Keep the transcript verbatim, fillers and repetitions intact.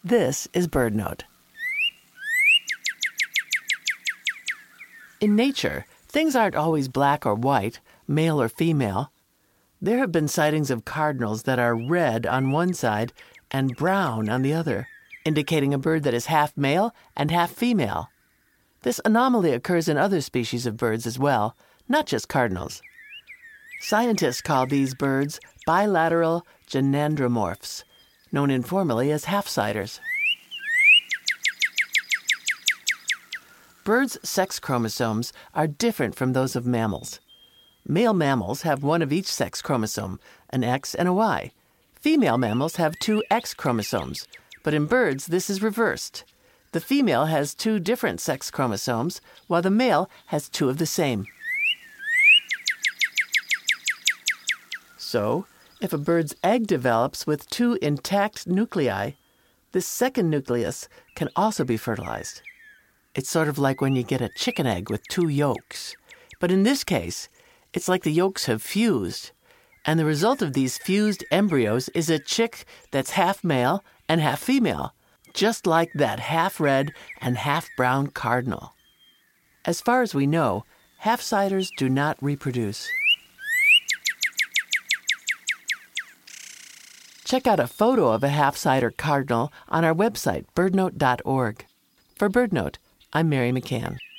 This is BirdNote. In nature, things aren't always black or white, male or female. There have been sightings of cardinals that are red on one side and brown on the other, indicating a bird that is half male and half female. This anomaly occurs in other species of birds as well, not just cardinals. Scientists call these birds bilateral gynandromorphs, known informally as half-siders. Birds' sex chromosomes are different from those of mammals. Male mammals have one of each sex chromosome, an X and a Y. Female mammals have two X chromosomes, but in birds this is reversed. The female has two different sex chromosomes, while the male has two of the same. So, if a bird's egg develops with two intact nuclei, this second nucleus can also be fertilized. It's sort of like when you get a chicken egg with two yolks. But in this case, it's like the yolks have fused, and the result of these fused embryos is a chick that's half male and half female, just like that half-red and half-brown cardinal. As far as we know, half-siders do not reproduce. Check out a photo of a half-sider cardinal on our website, bird note dot org. For BirdNote, I'm Mary McCann.